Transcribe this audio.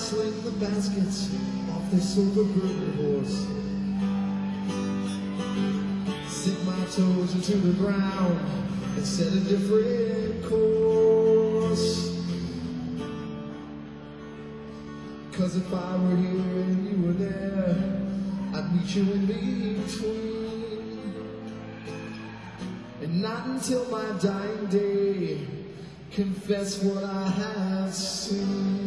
sling the baskets off their silver burger horse. Sink my toes into the ground and set a different course. 'Cause if I were here and you were there, I'd meet you in between. And not until my dying day confess what I have seen.